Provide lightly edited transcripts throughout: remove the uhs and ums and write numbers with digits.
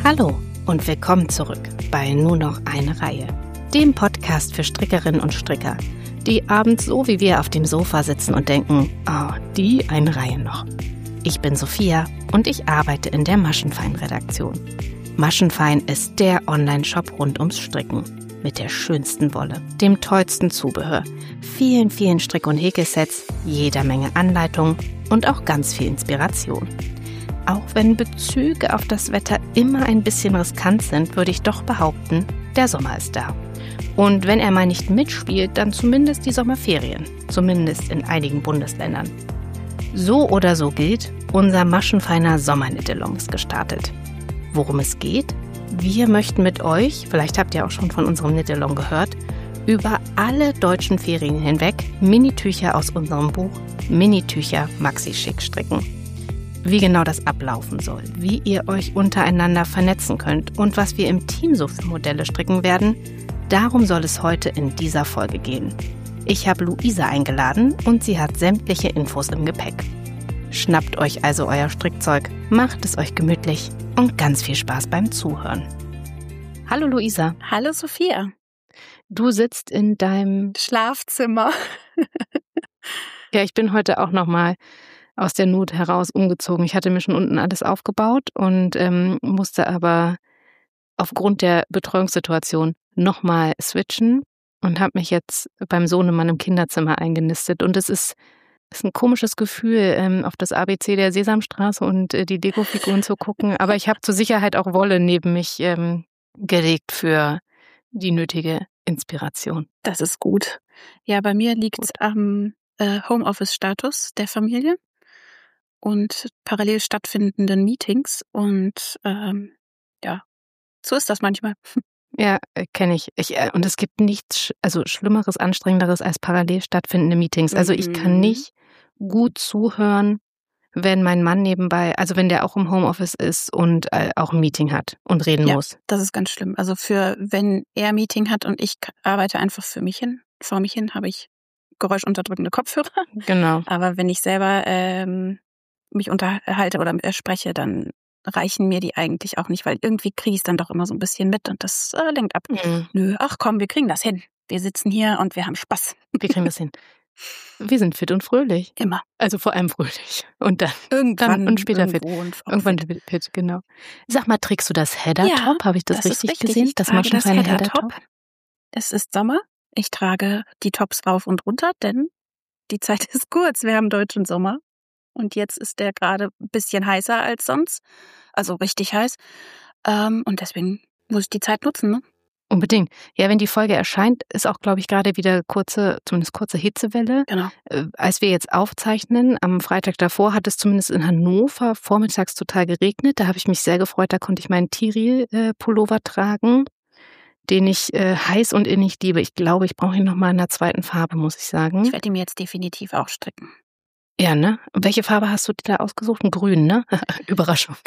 Hallo und willkommen zurück bei Nur noch eine Reihe, dem Podcast für Strickerinnen und Stricker, die abends so wie wir auf dem Sofa sitzen und denken, oh, die eine Reihe noch. Ich bin Sophia und ich arbeite in der Maschenfein-Redaktion. Maschenfein ist der Online-Shop rund ums Stricken. Mit der schönsten Wolle, dem tollsten Zubehör, vielen Strick- und Häkelsets, jeder Menge Anleitungen und auch ganz viel Inspiration. Auch wenn Bezüge auf das Wetter immer ein bisschen riskant sind, würde ich doch behaupten, der Sommer ist da. Und wenn er mal nicht mitspielt, dann zumindest die Sommerferien, zumindest in einigen Bundesländern. So oder so gilt, unser maschenfeiner Sommerknit-Along ist gestartet. Worum es geht? Wir möchten mit euch, vielleicht habt ihr auch schon von unserem Knit-Along gehört, über alle deutschen Ferien hinweg Minitücher aus unserem Buch Minitücher Maxi-Schick stricken. Wie genau das ablaufen soll, wie ihr euch untereinander vernetzen könnt und was wir im Team so für Modelle stricken werden, darum soll es heute in dieser Folge gehen. Ich habe Luisa eingeladen und sie hat sämtliche Infos im Gepäck. Schnappt euch also euer Strickzeug, macht es euch gemütlich und ganz viel Spaß beim Zuhören. Hallo Luisa. Hallo Sophia. Du sitzt in deinem Schlafzimmer. Ja, ich bin heute auch nochmal aus der Not heraus umgezogen. Ich hatte mir schon unten alles aufgebaut und musste aber aufgrund der Betreuungssituation nochmal switchen und habe mich jetzt beim Sohnemann im Kinderzimmer eingenistet. Und es ist ein komisches Gefühl, auf das ABC der Sesamstraße und die Lego-Figuren zu gucken. Aber ich habe zur Sicherheit auch Wolle neben mich gelegt für die nötige Inspiration. Das ist gut. Ja, bei mir liegt es am Homeoffice-Status der Familie und parallel stattfindenden Meetings. Und ja, so ist das manchmal. Ja, kenne ich. Und es gibt nichts Schlimmeres, Anstrengenderes als parallel stattfindende Meetings. Also ich kann nicht gut zuhören, wenn mein Mann nebenbei, also wenn der auch im Homeoffice ist und auch ein Meeting hat und reden muss. Das ist ganz schlimm. Also wenn er ein Meeting hat und ich arbeite einfach vor mich hin, habe ich geräuschunterdrückende Kopfhörer. Genau. Aber wenn ich selber mich unterhalte oder spreche, dann reichen mir die eigentlich auch nicht, weil irgendwie kriege ich es dann doch immer so ein bisschen mit und das lenkt ab. Nö, ach komm, wir kriegen das hin. Wir sitzen hier und wir haben Spaß. Wir kriegen das hin. Wir sind fit und fröhlich. Immer. Also vor allem fröhlich. Und dann irgendwann und später fit. Irgendwann fit, genau. Sag mal, trägst du das Header-Top? Habe ich das richtig gesehen? Das Maschenfeine Header-Top. Es ist Sommer. Ich trage die Tops rauf und runter, denn die Zeit ist kurz. Wir haben deutschen Sommer. Und jetzt ist der gerade ein bisschen heißer als sonst. Also richtig heiß. Und deswegen muss ich die Zeit nutzen, ne? Unbedingt. Ja, wenn die Folge erscheint, ist auch, glaube ich, gerade wieder zumindest kurze Hitzewelle. Genau. Als wir jetzt aufzeichnen, am Freitag davor hat es zumindest in Hannover vormittags total geregnet. Da habe ich mich sehr gefreut, da konnte ich meinen Tiril-Pullover tragen, den ich heiß und innig liebe. Ich glaube, ich brauche ihn nochmal in der zweiten Farbe, muss ich sagen. Ich werde ihn mir jetzt definitiv auch stricken. Ja, ne? Welche Farbe hast du dir da ausgesucht? Ein Grün, ne? Überraschung.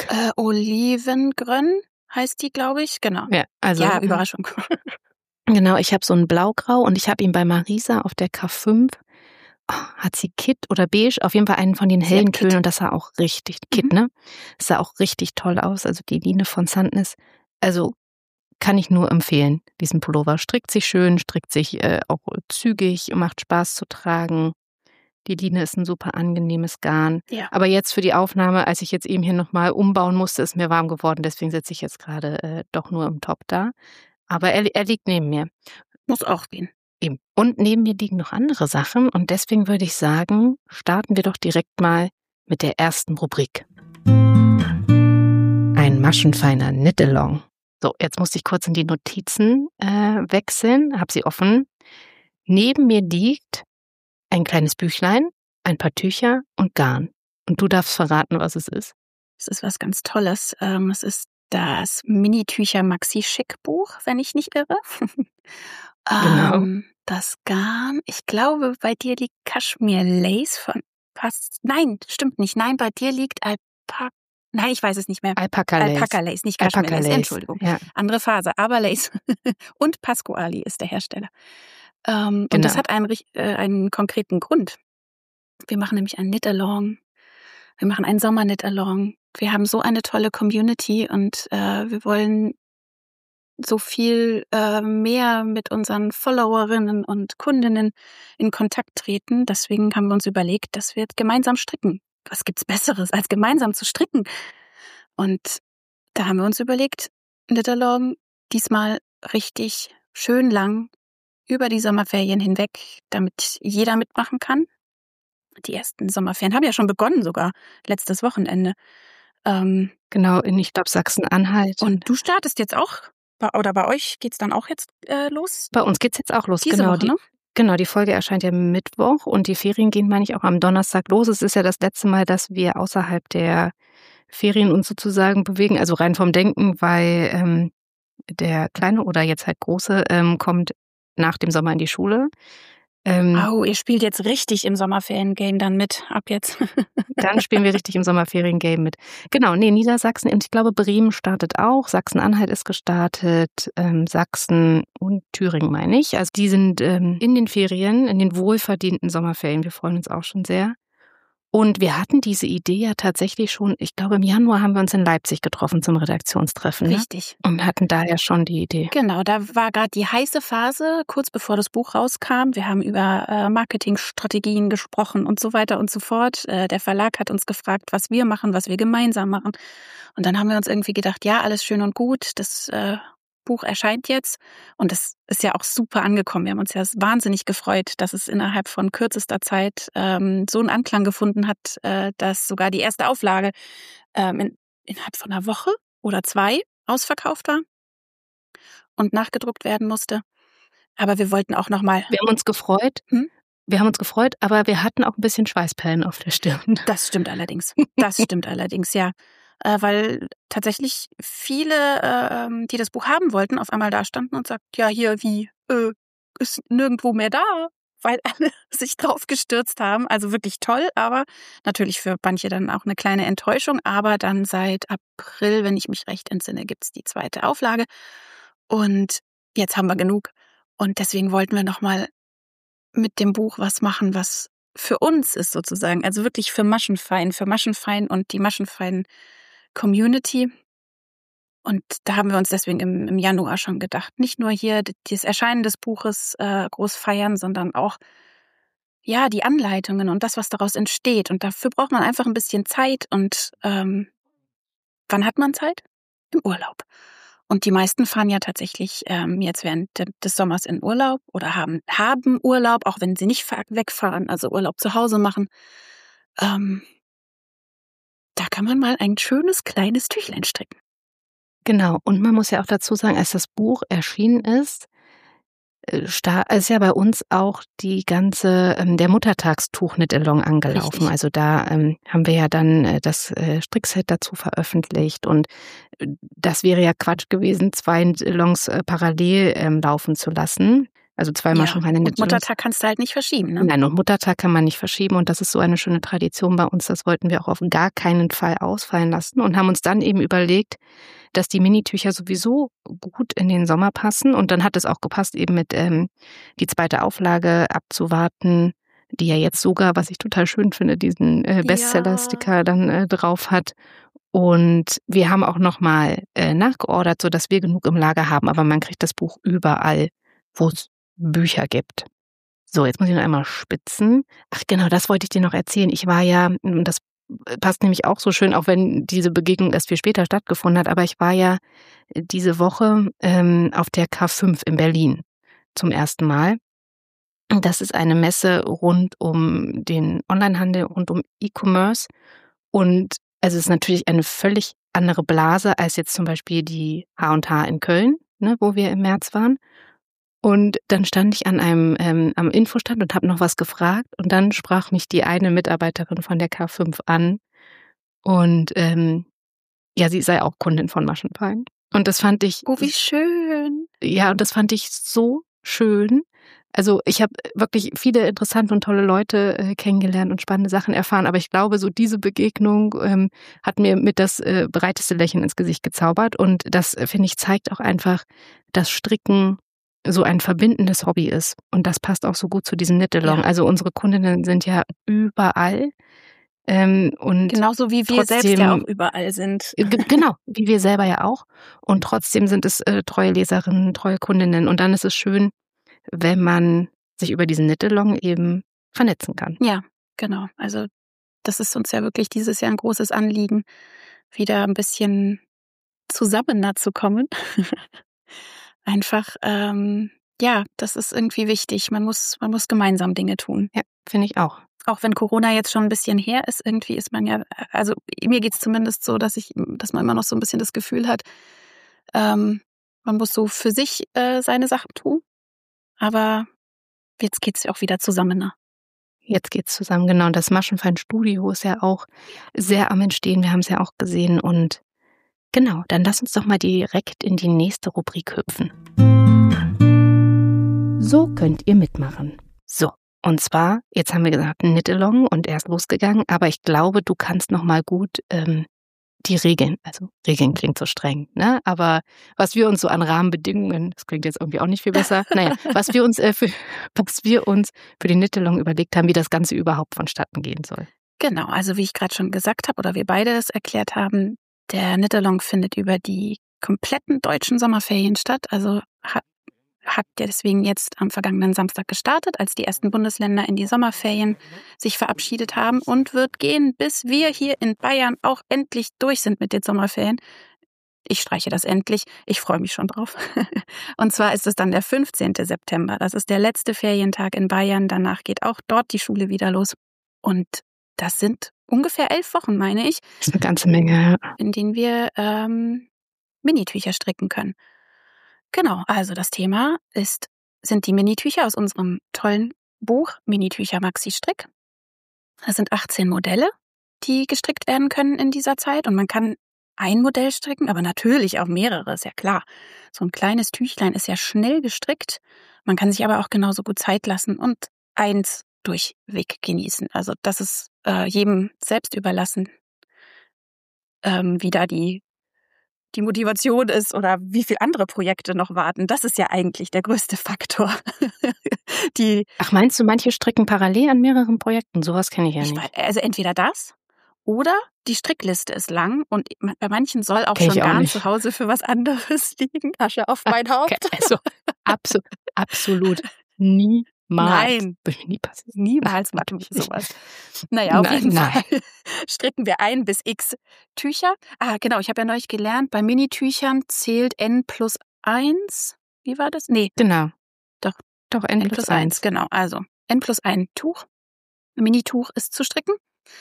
Olivengrün heißt die, glaube ich. Genau. Ja, also, Überraschung. Genau, ich habe so ein Blaugrau und ich habe ihn bei Marisa auf der K5. Hat sie Kit oder Beige? Auf jeden Fall einen von den hellen Tönen und das sah auch richtig, Kit, ne? Das sah auch richtig toll aus. Also die Line von Sandnes. Also kann ich nur empfehlen, diesen Pullover. Strickt sich schön, strickt sich auch zügig, macht Spaß zu tragen. Die Line ist ein super angenehmes Garn. Ja. Aber jetzt für die Aufnahme, als ich jetzt eben hier nochmal umbauen musste, ist mir warm geworden. Deswegen sitze ich jetzt gerade doch nur im Top da. Aber er liegt neben mir. Muss auch gehen. Eben. Und neben mir liegen noch andere Sachen. Und deswegen würde ich sagen, starten wir doch direkt mal mit der ersten Rubrik. Ein maschenfeiner Knit-Along. So, jetzt musste ich kurz in die Notizen wechseln. Habe sie offen. Neben mir liegt ein kleines Büchlein, ein paar Tücher und Garn. Und du darfst verraten, was es ist. Es ist was ganz Tolles. Es ist das Minitücher Maxi-Schick Buch, wenn ich nicht irre. Genau. Das Garn, ich glaube, bei dir liegt Kaschmir Lace von Nein, stimmt nicht. Nein, bei dir liegt Nein, ich weiß es nicht mehr. Alpaka Lace, nicht Kaschmir Lace. Entschuldigung. Ja. Andere Phase, aber Lace. Und Pasquali ist der Hersteller. Genau. Und das hat einen konkreten Grund. Wir machen nämlich ein Knit-Along. Wir machen einen Sommer-Knit-Along Wir haben so eine tolle Community und wir wollen so viel mehr mit unseren Followerinnen und Kundinnen in Kontakt treten. Deswegen haben wir uns überlegt, dass wir jetzt gemeinsam stricken. Was gibt's Besseres, als gemeinsam zu stricken? Und da haben wir uns überlegt, Knit Along diesmal richtig schön lang über die Sommerferien hinweg, damit jeder mitmachen kann. Die ersten Sommerferien haben ja schon begonnen sogar, letztes Wochenende. Genau, ich glaube Sachsen-Anhalt. Und du startest jetzt auch? Oder bei euch geht's dann auch jetzt los? Bei uns geht's jetzt auch los, Diese Woche, ne? Genau, die Folge erscheint ja Mittwoch und die Ferien gehen, meine ich, auch am Donnerstag los. Es ist ja das letzte Mal, dass wir außerhalb der Ferien uns sozusagen bewegen, also rein vom Denken, weil der Kleine oder jetzt halt Große kommt nach dem Sommer in die Schule. Ihr spielt jetzt richtig im Sommerferien-Game dann mit, ab jetzt. Dann spielen wir richtig im Sommerferien-Game mit. Genau, Niedersachsen und ich glaube Bremen startet auch, Sachsen-Anhalt ist gestartet, Sachsen und Thüringen meine ich. Also die sind in den Ferien, in den wohlverdienten Sommerferien. Wir freuen uns auch schon sehr. Und wir hatten diese Idee ja tatsächlich schon, ich glaube im Januar haben wir uns in Leipzig getroffen zum Redaktionstreffen. Richtig. Ne? Und hatten da ja schon die Idee. Genau, da war gerade die heiße Phase, kurz bevor das Buch rauskam. Wir haben über Marketingstrategien gesprochen und so weiter und so fort. Der Verlag hat uns gefragt, was wir machen, was wir gemeinsam machen. Und dann haben wir uns irgendwie gedacht, ja, alles schön und gut, das Buch erscheint jetzt und das ist ja auch super angekommen. Wir haben uns ja wahnsinnig gefreut, dass es innerhalb von kürzester Zeit so einen Anklang gefunden hat, dass sogar die erste Auflage innerhalb von einer Woche oder 2 ausverkauft war und nachgedruckt werden musste. Aber wir wollten auch nochmal... Wir haben uns gefreut. Wir haben uns gefreut, aber wir hatten auch ein bisschen Schweißperlen auf der Stirn. Das stimmt allerdings. Das stimmt allerdings, ja. Weil tatsächlich viele, die das Buch haben wollten, auf einmal da standen und sagten, ja, hier, ist nirgendwo mehr da, weil alle sich drauf gestürzt haben. Also wirklich toll, aber natürlich für manche dann auch eine kleine Enttäuschung. Aber dann seit April, wenn ich mich recht entsinne, gibt's die zweite Auflage. Und jetzt haben wir genug. Und deswegen wollten wir nochmal mit dem Buch was machen, was für uns ist sozusagen. Also wirklich für Maschenfein und die Maschenfein-Community. Und da haben wir uns deswegen im Januar schon gedacht, nicht nur hier das Erscheinen des Buches groß feiern, sondern auch ja die Anleitungen und das, was daraus entsteht. Und dafür braucht man einfach ein bisschen Zeit. Und wann hat man Zeit? Im Urlaub. Und die meisten fahren ja tatsächlich jetzt während des Sommers in Urlaub oder haben Urlaub, auch wenn sie nicht wegfahren, also Urlaub zu Hause machen. Da kann man mal ein schönes kleines Tüchlein stricken. Genau, und man muss ja auch dazu sagen, als das Buch erschienen ist ja bei uns auch die ganze, der Muttertagstuch Knit Along angelaufen. Richtig. Also da haben wir ja dann das Strickset dazu veröffentlicht und das wäre ja Quatsch gewesen, 2 Knit-Alongs parallel laufen zu lassen. Also 2 Maschenfeine Knit-Alongs. Und Muttertag kannst du halt nicht verschieben, ne? Nein, und Muttertag kann man nicht verschieben und das ist so eine schöne Tradition bei uns. Das wollten wir auch auf gar keinen Fall ausfallen lassen und haben uns dann eben überlegt, dass die Minitücher sowieso gut in den Sommer passen und dann hat es auch gepasst, eben mit die zweite Auflage abzuwarten, die ja jetzt sogar, was ich total schön finde, diesen Bestseller-Sticker dann drauf hat. Und wir haben auch nochmal nachgeordert, sodass wir genug im Lager haben, aber man kriegt das Buch überall, wo es Bücher gibt. So, jetzt muss ich noch einmal spitzen. Ach genau, das wollte ich dir noch erzählen. Ich war ja, das passt nämlich auch so schön, auch wenn diese Begegnung erst viel später stattgefunden hat, aber ich war ja diese Woche auf der K5 in Berlin zum ersten Mal. Das ist eine Messe rund um den Onlinehandel, rund um E-Commerce und also es ist natürlich eine völlig andere Blase als jetzt zum Beispiel die H&H in Köln, ne, wo wir im März waren. Und dann stand ich an einem am Infostand und habe noch was gefragt und dann sprach mich die eine Mitarbeiterin von der K5 an und ja, sie sei auch Kundin von Maschenfein. Und das fand ich... Oh, wie schön! Ja, und das fand ich so schön. Also ich habe wirklich viele interessante und tolle Leute kennengelernt und spannende Sachen erfahren, aber ich glaube, so diese Begegnung hat mir mit das breiteste Lächeln ins Gesicht gezaubert und das, finde ich, zeigt auch einfach, dass Stricken so ein verbindendes Hobby ist. Und das passt auch so gut zu diesem Knit Along. Ja. Also unsere Kundinnen sind ja überall. Und genauso wie wir selbst ja auch überall sind. Genau, wie wir selber ja auch. Und trotzdem sind es treue Leserinnen, treue Kundinnen. Und dann ist es schön, wenn man sich über diesen Knit-Along eben vernetzen kann. Ja, genau. Also das ist uns ja wirklich dieses Jahr ein großes Anliegen, wieder ein bisschen zusammener zu kommen. Einfach, ja, das ist irgendwie wichtig. Man muss gemeinsam Dinge tun. Ja, finde ich auch. Auch wenn Corona jetzt schon ein bisschen her ist, irgendwie ist man ja, also mir geht's zumindest so, dass man immer noch so ein bisschen das Gefühl hat, man muss so für sich seine Sachen tun. Aber jetzt geht's ja auch wieder zusammener. Jetzt geht's zusammen, genau. Und das Maschenfein-Studio ist ja auch sehr am Entstehen. Wir haben es ja auch gesehen. Und genau, dann lass uns doch mal direkt in die nächste Rubrik hüpfen. So könnt ihr mitmachen. So, und zwar, jetzt haben wir gesagt, Knit-Along und er ist losgegangen, aber ich glaube, du kannst noch mal gut die Regeln, also Regeln klingt so streng, ne? Aber was wir uns so an Rahmenbedingungen, das klingt jetzt irgendwie auch nicht viel besser, naja, was wir uns für den Knit-Along überlegt haben, wie das Ganze überhaupt vonstatten gehen soll. Genau, also wie ich gerade schon gesagt habe oder wir beide es erklärt haben, der Knit-Along findet über die kompletten deutschen Sommerferien statt, also hat deswegen jetzt am vergangenen Samstag gestartet, als die ersten Bundesländer in die Sommerferien sich verabschiedet haben und wird gehen, bis wir hier in Bayern auch endlich durch sind mit den Sommerferien. Ich streiche das endlich. Ich freue mich schon drauf. Und zwar ist es dann der 15. September. Das ist der letzte Ferientag in Bayern. Danach geht auch dort die Schule wieder los. Und das sind ungefähr 11 Wochen, meine ich. Das ist eine ganze Menge, ja. In denen wir Minitücher stricken können. Genau, also das Thema sind die Minitücher aus unserem tollen Buch Minitücher Maxi Strick. Das sind 18 Modelle, die gestrickt werden können in dieser Zeit. Und man kann ein Modell stricken, aber natürlich auch mehrere, ist ja klar. So ein kleines Tüchlein ist ja schnell gestrickt. Man kann sich aber auch genauso gut Zeit lassen und eins durchweg genießen. Also das ist jedem selbst überlassen, wie da die Motivation ist oder wie viele andere Projekte noch warten. Das ist ja eigentlich der größte Faktor. Ach, meinst du, manche stricken parallel an mehreren Projekten? Sowas kenne ich ja nicht. Also entweder das oder die Strickliste ist lang und bei manchen soll auch Kenn schon ich auch Garn nicht. zu Hause für was anderes liegen. Asche auf mein Haupt. Also absolut niemals. Nein. Würde mir nie passieren. Niemals machen wir sowas. Naja, auf jeden Fall stricken wir 1 bis x Tücher. Ah, genau, ich habe ja neulich gelernt, bei Minitüchern zählt n+1. Wie war das? Nee. Genau. Doch, n+1, genau. Also n+1 Tuch. Ein Minituch ist zu stricken.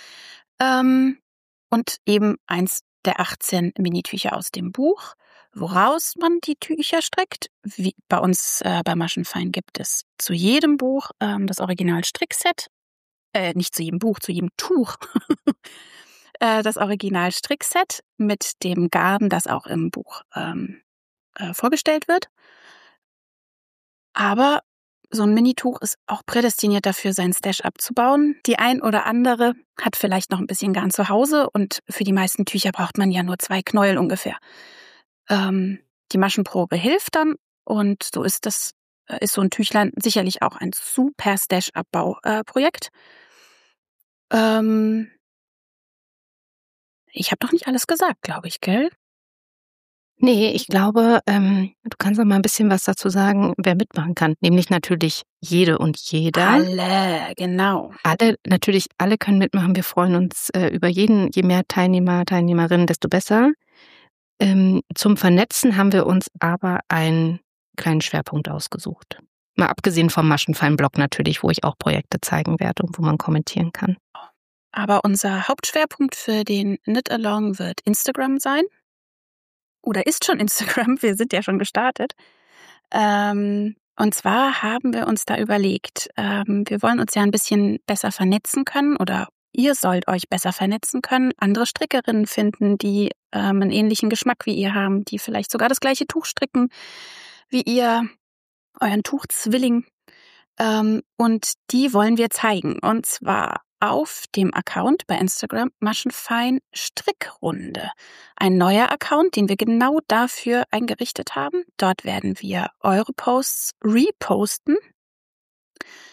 Und eben 1 der 18 Minitücher aus dem Buch, woraus man die Tücher strickt. Wie bei uns bei Maschenfein gibt es zu jedem Buch das Original-Strickset. Nicht zu jedem Buch, zu jedem Tuch. Das Original-Strickset mit dem Garn, das auch im Buch vorgestellt wird. Aber so ein Minituch ist auch prädestiniert dafür, seinen Stash abzubauen. Die ein oder andere hat vielleicht noch ein bisschen Garn zu Hause und für die meisten Tücher braucht man ja nur 2 Knäuel ungefähr. Die Maschenprobe hilft dann und so ist so ein Tüchlein sicherlich auch ein super Stash-Abbau-Projekt. Ich habe noch nicht alles gesagt, glaube ich, gell? Nee, ich glaube, du kannst noch mal ein bisschen was dazu sagen, wer mitmachen kann. Nämlich natürlich jede und jeder. Alle, genau. Alle können mitmachen. Wir freuen uns über jeden. Je mehr Teilnehmer, Teilnehmerinnen, desto besser. Zum Vernetzen haben wir uns aber einen kleinen Schwerpunkt ausgesucht. Mal abgesehen vom Maschenfein-Blog natürlich, wo ich auch Projekte zeigen werde und wo man kommentieren kann. Aber unser Hauptschwerpunkt für den Knit-Along wird Instagram sein. Oder ist schon Instagram, wir sind ja schon gestartet. Und zwar haben wir uns da überlegt, wir wollen uns ja ein bisschen besser vernetzen können oder ihr sollt euch besser vernetzen können, andere Strickerinnen finden, die einen ähnlichen Geschmack wie ihr haben, die vielleicht sogar das gleiche Tuch stricken wie ihr, euren Tuchzwilling. Und die wollen wir zeigen. Und zwar auf dem Account bei Instagram Maschenfein Strickrunde. Ein neuer Account, den wir genau dafür eingerichtet haben. Dort werden wir eure Posts reposten.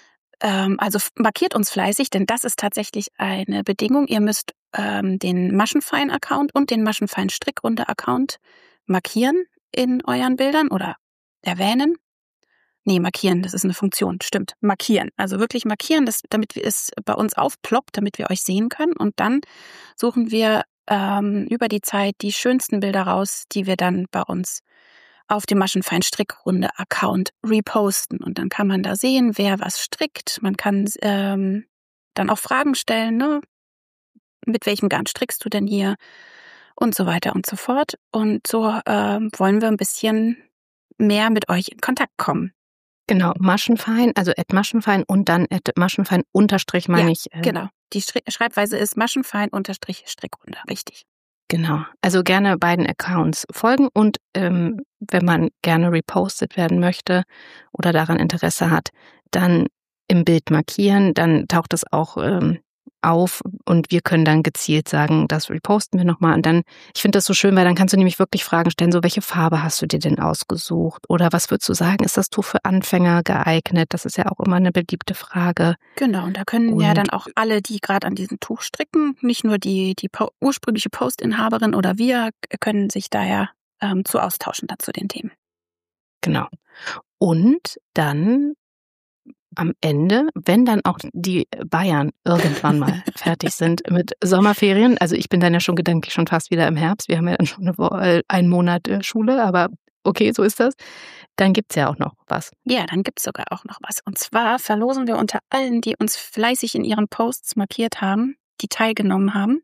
Also markiert uns fleißig, denn das ist tatsächlich eine Bedingung. Ihr müsst den Maschenfein-Account und den Maschenfein-Strickrunde-Account markieren in euren Bildern oder erwähnen. Nee, markieren, das ist eine Funktion, stimmt. Markieren, also wirklich markieren, damit es bei uns aufploppt, damit wir euch sehen können. Und dann suchen wir über die Zeit die schönsten Bilder raus, die wir dann bei uns auf dem Maschenfein-Strickrunde-Account reposten. Und dann kann man da sehen, wer was strickt. Man kann dann auch Fragen stellen, ne? Mit welchem Garn strickst du denn hier? Und so weiter und so fort. Und so wollen wir ein bisschen mehr mit euch in Kontakt kommen. Genau, Maschenfein, also @Maschenfein und dann @Maschenfein unterstrich meine ich. Genau, die Schreibweise ist Maschenfein-Strickrunde, richtig. Genau, also gerne beiden Accounts folgen und wenn man gerne repostet werden möchte oder daran Interesse hat, dann im Bild markieren, dann taucht es auch auf und wir können dann gezielt sagen, das reposten wir nochmal. Und dann, ich finde das so schön, weil dann kannst du nämlich wirklich Fragen stellen, so welche Farbe hast du dir denn ausgesucht? Oder was würdest du sagen, ist das Tuch für Anfänger geeignet? Das ist ja auch immer eine beliebte Frage. Genau, und da können ja dann auch alle, die gerade an diesem Tuch stricken, nicht nur die ursprüngliche Postinhaberin oder wir, können sich daher zu austauschen dann zu den Themen. Genau. Und dann am Ende, wenn dann auch die Bayern irgendwann mal fertig sind mit Sommerferien, also ich bin dann ja schon gedanklich schon fast wieder im Herbst, wir haben ja dann schon einen Monat Schule, aber okay, so ist das, dann gibt's ja auch noch was. Ja, dann gibt's sogar auch noch was. Und zwar verlosen wir unter allen, die uns fleißig in ihren Posts markiert haben, die teilgenommen haben,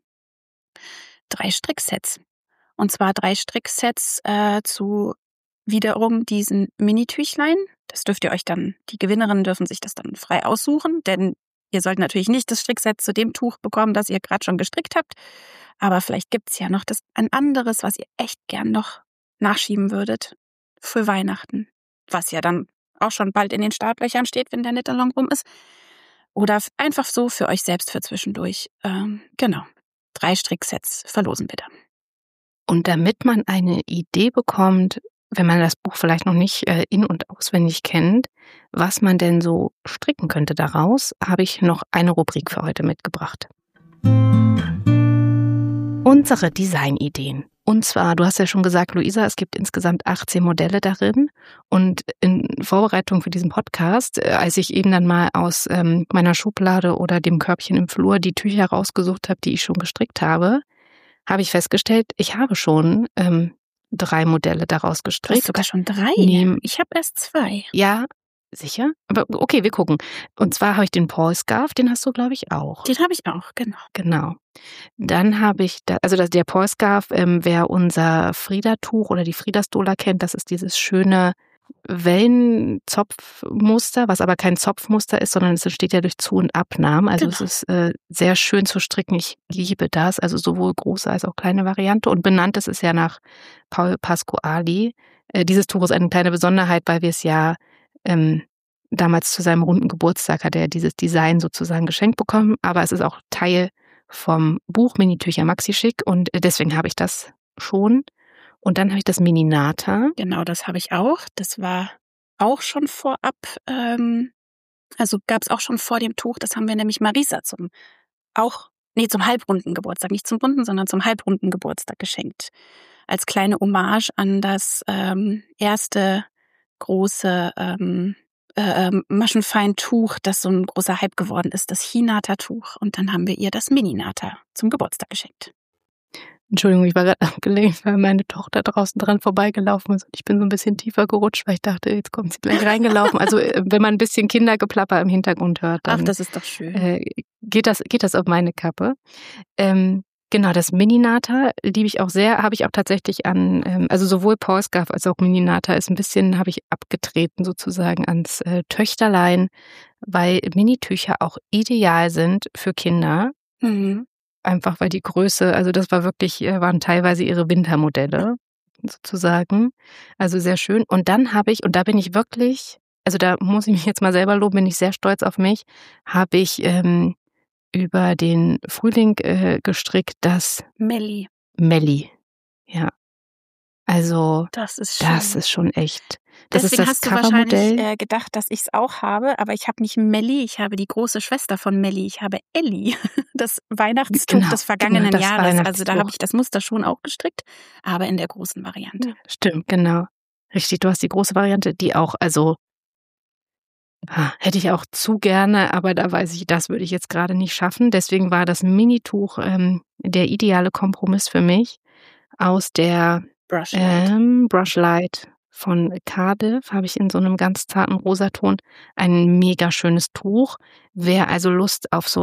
3 Stricksets. Und zwar 3 Stricksets zu wiederum diesen Mini-Tüchlein. Das dürft ihr euch dann, die Gewinnerinnen dürfen sich das dann frei aussuchen, denn ihr sollt natürlich nicht das Strickset zu dem Tuch bekommen, das ihr gerade schon gestrickt habt. Aber vielleicht gibt's ja noch ein anderes, was ihr echt gern noch nachschieben würdet für Weihnachten. Was ja dann auch schon bald in den Startlöchern steht, wenn der Knit-Along rum ist. Oder einfach so für euch selbst für zwischendurch. Genau. 3 Stricksets verlosen wir dann. Und damit man eine Idee bekommt, wenn man das Buch vielleicht noch nicht in- und auswendig kennt, was man denn so stricken könnte daraus, habe ich noch eine Rubrik für heute mitgebracht. Unsere Designideen. Und zwar, du hast ja schon gesagt, Luisa, es gibt insgesamt 18 Modelle darin. Und in Vorbereitung für diesen Podcast, als ich eben dann mal aus meiner Schublade oder dem Körbchen im Flur die Tücher rausgesucht habe, die ich schon gestrickt habe, habe ich festgestellt, ich habe schon 3 Modelle daraus gestrickt. Du hast sogar schon 3? Ich habe erst 2. Ja, sicher? Aber okay, wir gucken. Und zwar habe ich den Paul Scarf, den hast du, glaube ich, auch. Den habe ich auch, genau. Genau. Dann habe ich, der Paul Scarf, wer unser Frida-Tuch oder die Frida-Stola kennt, das ist dieses schöne Wellenzopfmuster, was aber kein Zopfmuster ist, sondern es entsteht ja durch Zu- und Abnahmen. Also Genau. Es ist sehr schön zu stricken. Ich liebe das, also sowohl große als auch kleine Variante. Und benannt ist es ja nach Paul Pasquali. Dieses Tuch ist eine kleine Besonderheit, weil wir es ja damals zu seinem runden Geburtstag hat er dieses Design sozusagen geschenkt bekommen. Aber es ist auch Teil vom Buch Mini-Tücher Maxi Chic und deswegen habe ich das schon. Und dann habe ich das Mininata. Genau, das habe ich auch. Das war auch schon vorab, also gab es auch schon vor dem Tuch. Das haben wir nämlich Marisa zum halbrunden Geburtstag. Nicht zum runden, sondern zum halbrunden Geburtstag geschenkt. Als kleine Hommage an das erste große Maschenfein-Tuch, das so ein großer Hype geworden ist, das Hinata-Tuch. Und dann haben wir ihr das Mininata zum Geburtstag geschenkt. Entschuldigung, ich war gerade abgelenkt, weil meine Tochter draußen dran vorbeigelaufen ist und ich bin so ein bisschen tiefer gerutscht, weil ich dachte, jetzt kommt sie gleich reingelaufen. Also wenn man ein bisschen Kindergeplapper im Hintergrund hört, dann das ist doch schön. Geht das auf meine Kappe. Genau, das Mininata liebe ich auch sehr, habe ich auch tatsächlich also sowohl Paul Scarf als auch Mininata ist ein bisschen, habe ich abgetreten sozusagen ans Töchterlein, weil Minitücher auch ideal sind für Kinder. Mhm. Einfach weil die Größe, also das war wirklich, waren teilweise ihre Wintermodelle sozusagen. Also sehr schön. Und dann habe ich, und da bin ich wirklich, also da muss ich mich jetzt mal selber loben, bin ich sehr stolz auf mich, habe ich über den Frühling gestrickt, das Melli. Melli. Ja. Also Das ist schön. das ist schon echt. Das Deswegen ist das hast du Covermodell. wahrscheinlich gedacht, dass ich es auch habe, aber ich habe nicht Melli, ich habe die große Schwester von Melli, ich habe Elli, das Weihnachtstuch des vergangenen das Jahres. Also da Weihnachtstuch. habe ich das Muster schon auch gestrickt, aber in der großen Variante. Stimmt, genau. Richtig, du hast die große Variante, die auch, also hätte ich auch zu gerne, aber da weiß ich, das würde ich jetzt gerade nicht schaffen. Deswegen war das Minituch der ideale Kompromiss für mich aus der Brushlight von Cardiff. Habe ich in so einem ganz zarten Rosaton ein mega schönes Tuch. Wer also Lust auf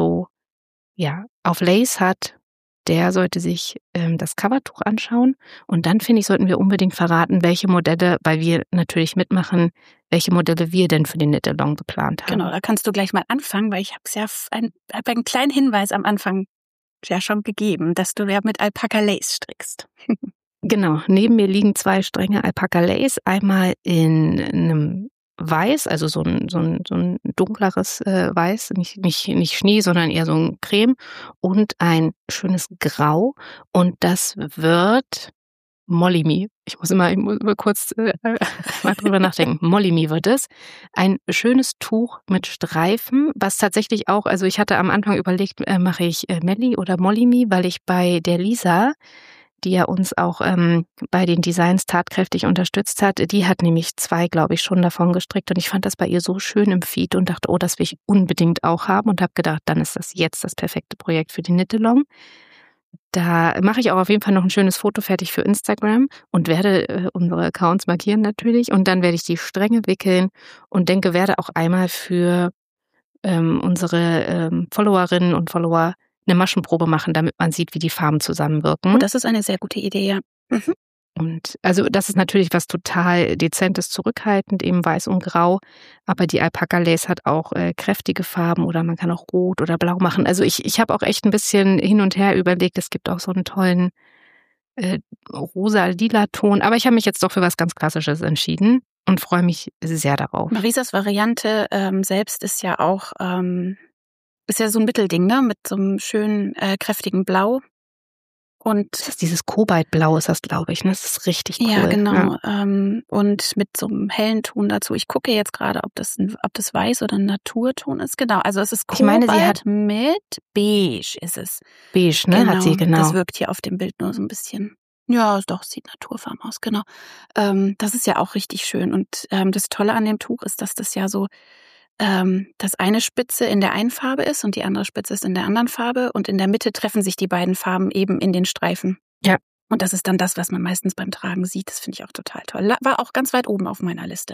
auf Lace hat, der sollte sich das Covertuch anschauen. Und dann, finde ich, sollten wir unbedingt verraten, welche Modelle, weil wir natürlich mitmachen, welche Modelle wir denn für den Knit-Along geplant haben. Genau, da kannst du gleich mal anfangen, weil ich habe es ja einen kleinen Hinweis am Anfang ja schon gegeben, dass du ja mit Alpaca Lace strickst. Genau, neben mir liegen 2 Stränge Alpaca Lace, einmal in einem Weiß, also so ein dunkleres Weiß, nicht Schnee, sondern eher so ein Creme und ein schönes Grau und das wird Molly Me. Ich muss immer kurz mal drüber nachdenken. Molly Me wird es. Ein schönes Tuch mit Streifen, was tatsächlich auch, also ich hatte am Anfang überlegt, mache ich Melli oder Molly Me, weil ich bei der Lisa, die ja uns auch bei den Designs tatkräftig unterstützt hat, die hat nämlich 2, glaube ich, schon davon gestrickt und ich fand das bei ihr so schön im Feed und dachte, oh, das will ich unbedingt auch haben und habe gedacht, dann ist das jetzt das perfekte Projekt für den Knit-Along. Da mache ich auch auf jeden Fall noch ein schönes Foto fertig für Instagram und werde unsere Accounts markieren natürlich und dann werde ich die Stränge wickeln und werde auch einmal für unsere Followerinnen und Follower eine Maschenprobe machen, damit man sieht, wie die Farben zusammenwirken. Oh, das ist eine sehr gute Idee, ja. Mhm. Und also das ist natürlich was total Dezentes, zurückhaltend, eben weiß und grau, aber die Alpaca Lace hat auch kräftige Farben oder man kann auch rot oder blau machen. Also ich habe auch echt ein bisschen hin und her überlegt, es gibt auch so einen tollen rosa-lila Ton, aber ich habe mich jetzt doch für was ganz Klassisches entschieden und freue mich sehr darauf. Marisas Variante selbst ist ja auch ist ja so ein Mittelding, ne? Mit so einem schönen, kräftigen Blau. Und das ist dieses Kobaltblau, ist das, glaube ich, ne? Das ist richtig cool. Ja, genau. Ja. Und mit so einem hellen Ton dazu. Ich gucke jetzt gerade, ob das Weiß oder ein Naturton ist. Genau, also es ist Kobalt, ich meine, sie hat mit Beige ist es. Beige, ne? Genau, Hat sie, genau. das wirkt hier auf dem Bild nur so ein bisschen. Ja, doch, sieht naturfarben aus, genau. Das ist ja auch richtig schön. Und das Tolle an dem Tuch ist, dass das ja so dass eine Spitze in der einen Farbe ist und die andere Spitze ist in der anderen Farbe und in der Mitte treffen sich die beiden Farben eben in den Streifen. Ja. Und das ist dann das, was man meistens beim Tragen sieht. Das finde ich auch total toll. War auch ganz weit oben auf meiner Liste.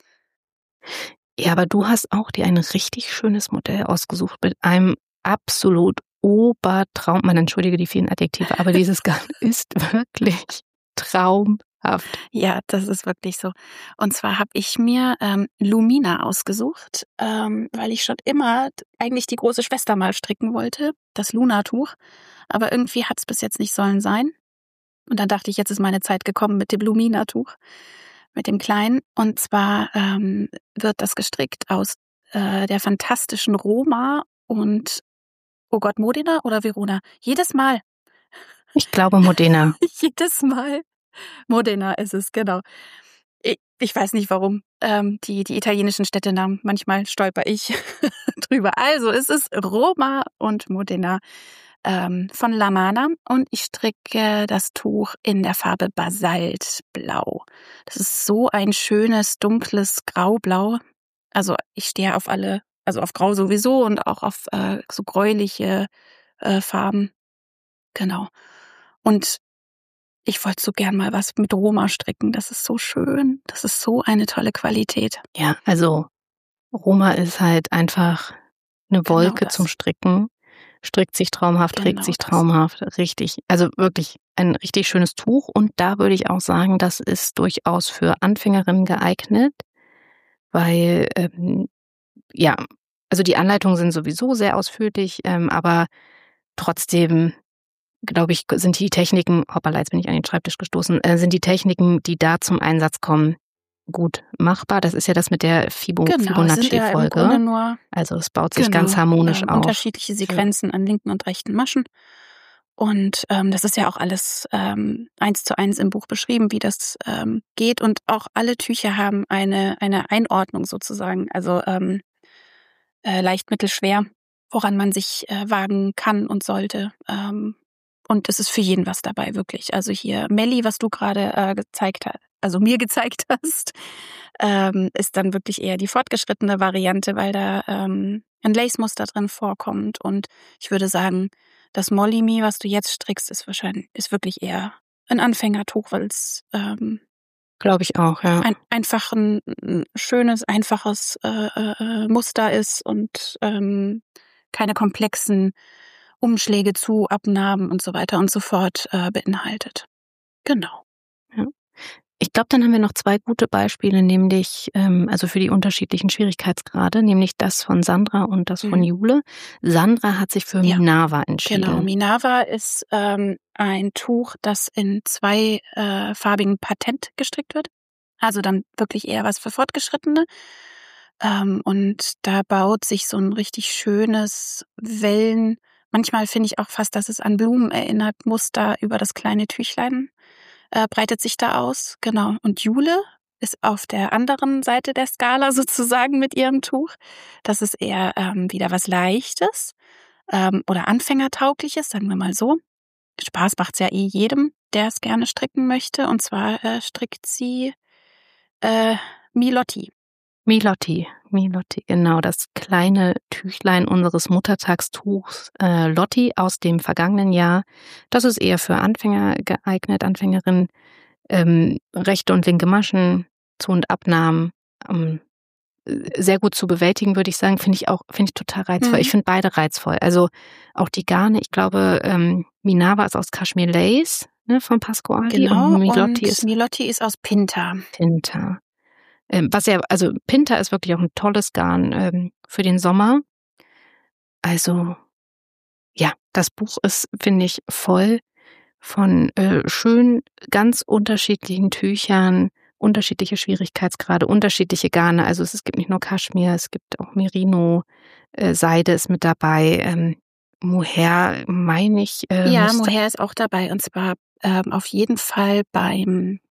Ja, aber du hast auch dir ein richtig schönes Modell ausgesucht mit einem absolut Obertraum. Man entschuldige die vielen Adjektive, aber dieses Garn ist wirklich traumhaft. Ja, das ist wirklich so. Und zwar habe ich mir Lumina ausgesucht, weil ich schon immer eigentlich die große Schwester mal stricken wollte, das Luna-Tuch. Aber irgendwie hat es bis jetzt nicht sollen sein. Und dann dachte ich, jetzt ist meine Zeit gekommen mit dem Lumina-Tuch, mit dem kleinen. Und zwar wird das gestrickt aus der fantastischen Roma und, oh Gott, Modena oder Verona? Jedes Mal. Ich glaube Modena. Jedes Mal. Modena ist es, genau. Ich weiß nicht warum. Die italienischen Städtenamen, manchmal stolper ich drüber. Also es ist Roma und Modena von La Mana und ich stricke das Tuch in der Farbe Basaltblau. Das ist so ein schönes, dunkles Graublau. Also ich stehe auf auf Grau sowieso und auch auf so gräuliche Farben. Genau. Und ich wollte so gern mal was mit Roma stricken. Das ist so schön. Das ist so eine tolle Qualität. Ja, also Roma ist halt einfach eine Wolke zum Stricken. Strickt sich traumhaft, trägt sich traumhaft. Richtig. Also wirklich ein richtig schönes Tuch. Und da würde ich auch sagen, das ist durchaus für Anfängerinnen geeignet. Weil, also die Anleitungen sind sowieso sehr ausführlich, aber trotzdem, glaube ich, sind die Techniken, hoppala, jetzt bin ich an den Schreibtisch gestoßen, sind die Techniken, die da zum Einsatz kommen, gut machbar. Das ist ja das mit der Fibonacci-Folge. Ja nur, also es baut sich ganz harmonisch auf. Unterschiedliche Sequenzen an linken und rechten Maschen. Und das ist ja auch alles 1:1 im Buch beschrieben, wie das geht. Und auch alle Tücher haben eine Einordnung sozusagen, also leicht, mittel, schwer, woran man sich wagen kann und sollte. Und es ist für jeden was dabei, wirklich. Also hier Melli, was du gerade mir gezeigt hast, ist dann wirklich eher die fortgeschrittene Variante, weil da ein Lace-Muster drin vorkommt. Und ich würde sagen, das Molly Me, was du jetzt strickst, ist wirklich eher ein Anfängertuch, weil es glaube ich auch, ja. Einfach ein schönes, einfaches Muster ist und keine komplexen Umschläge zu Abnahmen und so weiter und so fort beinhaltet. Genau. Ja. Ich glaube, dann haben wir noch 2 gute Beispiele, nämlich also für die unterschiedlichen Schwierigkeitsgrade, nämlich das von Sandra und das von Jule. Sandra hat sich für Minerva entschieden. Genau, Minerva ist ein Tuch, das in 2 farbigen Patent gestrickt wird. Also dann wirklich eher was für Fortgeschrittene. Und da baut sich so ein richtig schönes manchmal finde ich auch fast, dass es an Blumen erinnert, Muster über das kleine Tüchlein breitet sich da aus. Genau. Und Jule ist auf der anderen Seite der Skala sozusagen mit ihrem Tuch. Das ist eher wieder was Leichtes oder Anfängertaugliches, sagen wir mal so. Spaß macht's ja jedem, der es gerne stricken möchte. Und zwar strickt sie Milotti. Milotti, genau, das kleine Tüchlein unseres Muttertagstuchs Lotti aus dem vergangenen Jahr. Das ist eher für Anfänger geeignet, Anfängerinnen. Rechte und linke Maschen, Zu- und Abnahmen, sehr gut zu bewältigen, würde ich sagen, finde ich total reizvoll. Ich finde beide reizvoll. Also auch die Garne, ich glaube, Minerva ist aus Kashmir Lace, ne, von Pasquali. Genau, und Milotti ist aus Pinta. Pinta ist wirklich auch ein tolles Garn für den Sommer. Also, ja, das Buch ist, finde ich, voll von schön ganz unterschiedlichen Tüchern, unterschiedliche Schwierigkeitsgrade, unterschiedliche Garne. Also es gibt nicht nur Kaschmir, es gibt auch Merino, Seide ist mit dabei, Mohair, meine ich. Mohair ist auch dabei, und zwar auf jeden Fall beim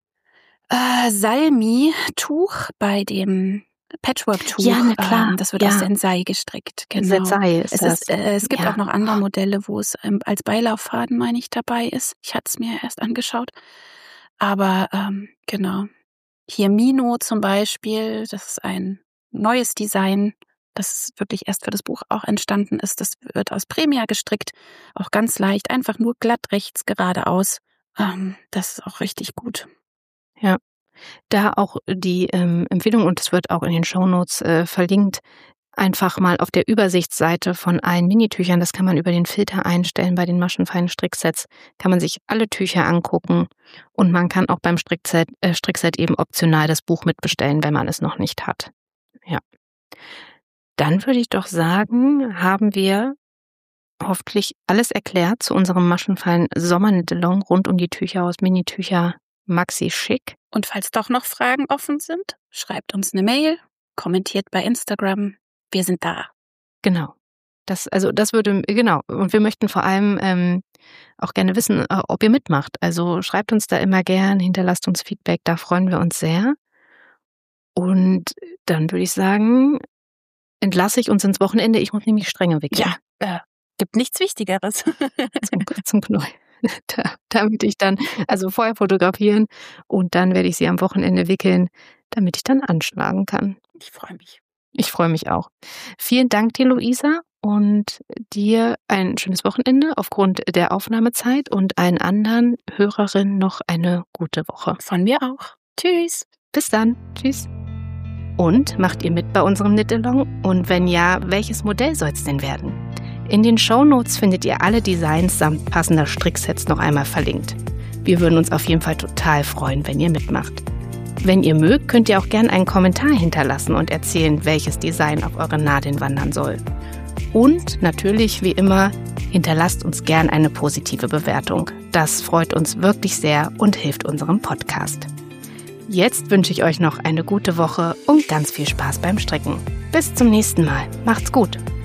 Salmi-Tuch, bei dem Patchwork-Tuch. Ja, na klar. Das wird aus Sensai gestrickt. Genau. Sensai ist das. Es gibt auch noch andere Modelle, wo es als Beilauffaden, meine ich, dabei ist. Ich hatte es mir erst angeschaut. Aber genau. Hier Mino zum Beispiel, das ist ein neues Design, das wirklich erst für das Buch auch entstanden ist. Das wird aus Premia gestrickt, auch ganz leicht, einfach nur glatt rechts geradeaus. Das ist auch richtig gut. Ja, da auch die Empfehlung, und es wird auch in den Shownotes verlinkt, einfach mal auf der Übersichtsseite von allen Minitüchern, das kann man über den Filter einstellen, bei den maschenfeinen Stricksets kann man sich alle Tücher angucken und man kann auch beim Strickset eben optional das Buch mitbestellen, wenn man es noch nicht hat. Ja. Dann würde ich doch sagen, haben wir hoffentlich alles erklärt zu unserem maschenfeinen Sommerknit-Along rund um die Tücher aus Minitücher Maxi Chic. Und falls doch noch Fragen offen sind, schreibt uns eine Mail, kommentiert bei Instagram. Wir sind da. Genau. Genau. Und wir möchten vor allem auch gerne wissen, ob ihr mitmacht. Also schreibt uns da immer gern, hinterlasst uns Feedback, da freuen wir uns sehr. Und dann würde ich sagen, entlasse ich uns ins Wochenende. Ich muss nämlich Stränge wickeln. Ja, gibt nichts Wichtigeres. zum Knäuel. Damit ich dann, also vorher fotografieren und dann werde ich sie am Wochenende wickeln, damit ich dann anschlagen kann. Ich freue mich. Ich freue mich auch. Vielen Dank dir, Luisa, und dir ein schönes Wochenende aufgrund der Aufnahmezeit und allen anderen Hörerinnen noch eine gute Woche. Von mir auch. Tschüss. Bis dann. Tschüss. Und macht ihr mit bei unserem Knit-Along? Und wenn ja, welches Modell soll es denn werden? In den Shownotes findet ihr alle Designs samt passender Stricksets noch einmal verlinkt. Wir würden uns auf jeden Fall total freuen, wenn ihr mitmacht. Wenn ihr mögt, könnt ihr auch gerne einen Kommentar hinterlassen und erzählen, welches Design auf eure Nadeln wandern soll. Und natürlich, wie immer, hinterlasst uns gern eine positive Bewertung. Das freut uns wirklich sehr und hilft unserem Podcast. Jetzt wünsche ich euch noch eine gute Woche und ganz viel Spaß beim Stricken. Bis zum nächsten Mal. Macht's gut!